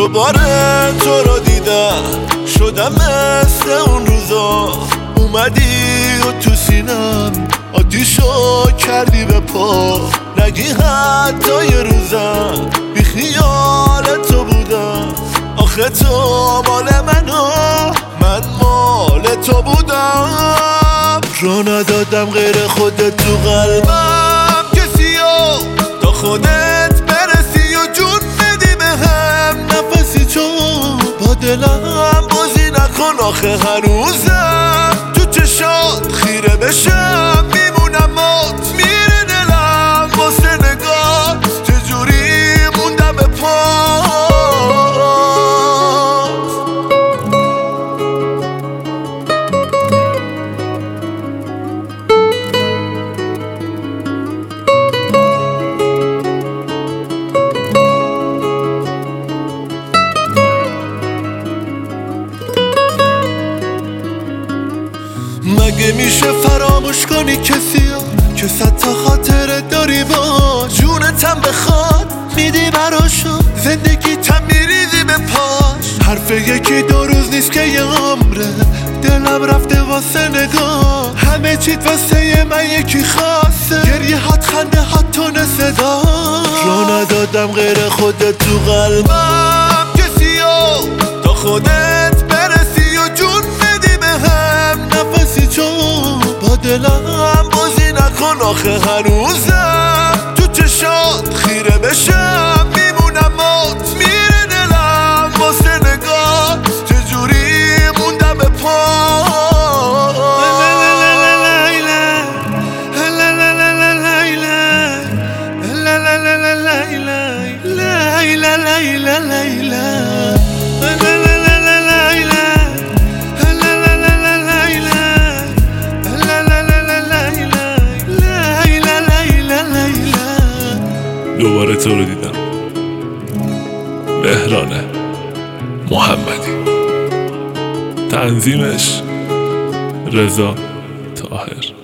دوباره تو رو دیدم، شدم مثل اون روزا. اومدی و تو سینم آتیشو کردی به پا. نگی حتی یه روزم بی خیال تو بودم. آخه تو مال منو، من مال تو بودم. رو ندادم غیر خودت تو قلبم کسیو، تا خودت برسی و جون بدی بهم نفسی. چون با دلم بازی نکن، آخه هنوزم تو چشات خیره بشم میمونم مات. میره دلم واسه نگات، چجوری موندم به پات. مگه میشه فراموش کنی کسیو که صد تا خاطره داری باش؟ جونتم بخواد میدی براشو، زندگی تم میریزی به پاش. حرف یکی دو روز نیست که یه عمره، دلم رفته واسه نگاه. همه چیت واسه من یکی خاصه، گریه هات خنده هات تون صدا. رو ندادم غیر خودت تو قلبم کسیو، تا خودت برسی و جون بدی بهم نفسی. چون با دلم بازی نکن، آخه هنوزم تو چشات خیره بشم میمونم مات. میره دلم واسه نگات، چجوری موندم به پات. دوباره تو رو دیدم. بهران محمدی، تنظیمش رضا طاهر.